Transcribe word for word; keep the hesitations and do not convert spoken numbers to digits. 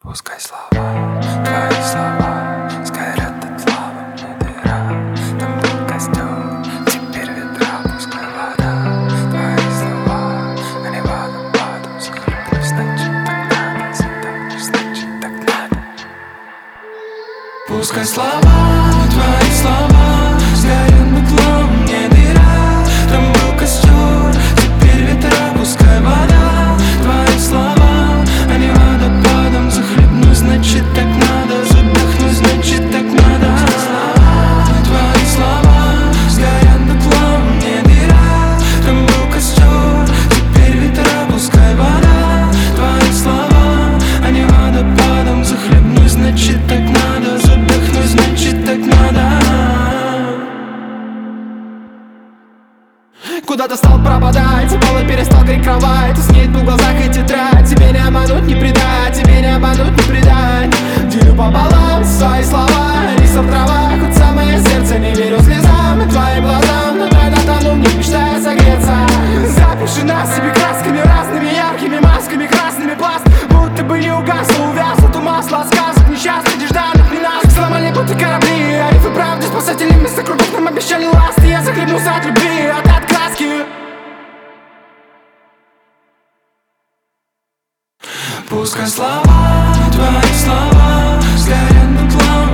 Пускай слова, твои слова сгорят дотла, не дыра. Там был костер, теперь ветра. Пускай вода, твои слова, они водопадом захлебнусь. Значит так надо, задохнусь, значит так надо. Пускай слова, твои слова сгорят дотла, не дыра. Там был костер, теперь ветра. Пускай вода, твои слова, они водопадом захлебнусь, значит так надо, задохнусь, значит так надо. Твои слова сгорят дотла, не дыра. Там был костер, теперь ветра. Пускай вода, твои слова, они водопадом захлебнусь, значит так надо, задохнусь, значит так надо. Куда ты стал пропадать, полы перестал критиковать. Уснет в глазах и тетрадь. Тебе не обмануть, не предать, тебе не обмануть, не предать. Делю пополам свои слова, риса в травах. Хоть самое сердце, не верю слезам и твоим глазам. Но тайно тону, не мечтая согреться. Запиши нас себе красками разными, яркими масками, красными пласт. Будто бы не угасло, увязло то масло от сказок несчастных, нежданных не нас. Сломали будто корабли, а рифы правды спасатели вместо кругов нам обещали ласт. И я захлебнулся от любви, от отказки. Пускай слова, твои слова сгорят дотла,